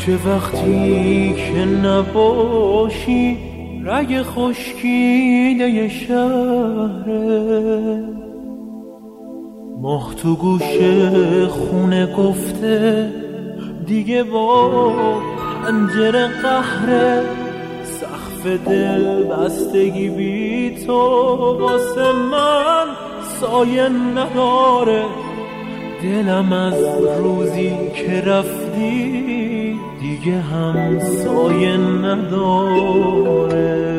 کوچه وقتی که نباشی رگ خشکیده شهره، ماه تو گوش خونه گفته دیگه با پنجره قهره، سقف دل بستگی بی تو واسه من سایه نداره، دلم از روزی که رفتی دیگه هم سایه نداره.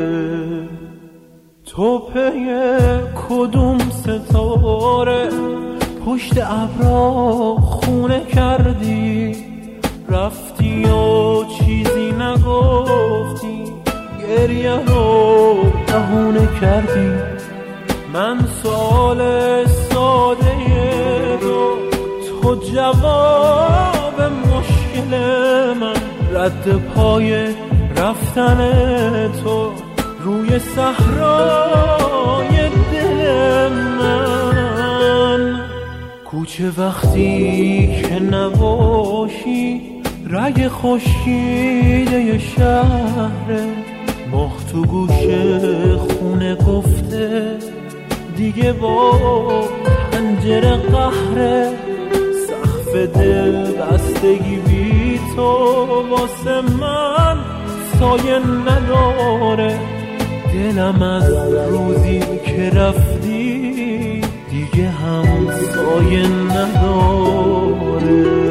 تو پی کدوم ستاره پشت ابرا خونه کردی، رفتی و چیزی نگفتی، گریه رو بهونه کردی. من سوال ساده رو، تو جواب مشکل من، رد پای رفتن تو روی صحرای دل من. کوچه وقتی که نباشی رگ خشکیده شهره، ماه تو گوش خونه گفته دیگه با پنجره قهره، سقف دل بستگی بی تو واسه من سایه نداره، دلم از روزی که رفتی دیگه هم سایه نداره.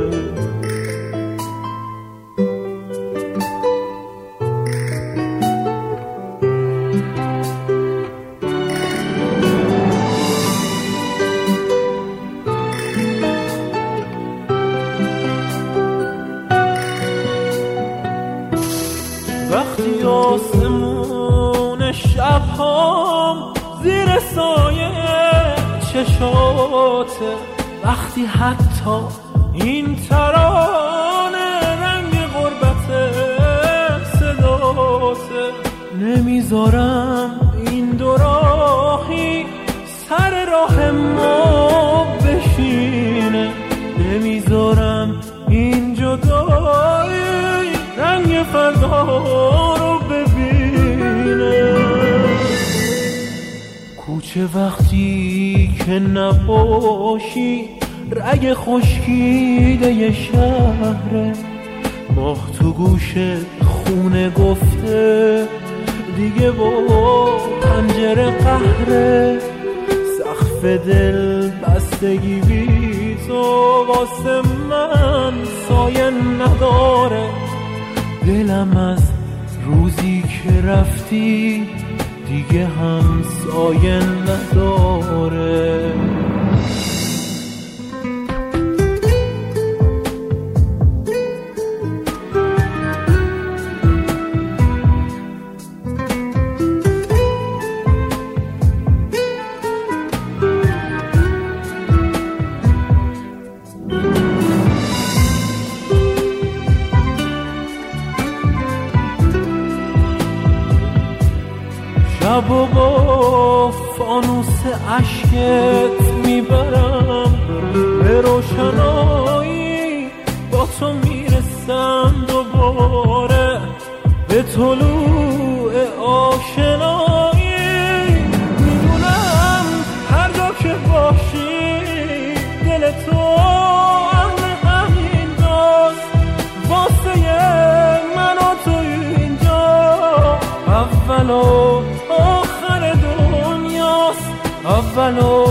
وقتی آسمون شبهام زیر سایه چشاته، وقتی حتی این ترانه رنگ غربت صداته، نمیذارم این دو راهی سر راه ما بشینه، نمیذارم این جدایی رنگ فردا رو ببینه. کوچه وقتی که نباشی رگ خشکیده شهره، ماه تو گوش خونه گفته دیگه با پنجره قهره، سقف دل بستگی بی تو واسه من سایه نداره، دلم از روزی که رفتی دیگه هم سایه نداره. شب و با فانوس عشقت میبرم به روشنایی، با تو میرسم دوباره به طلوع آشنایی. میدونم هر جا که باشی دل تو همین داست، واسه من و تو اینجا اول و آخر دنیاست، اول و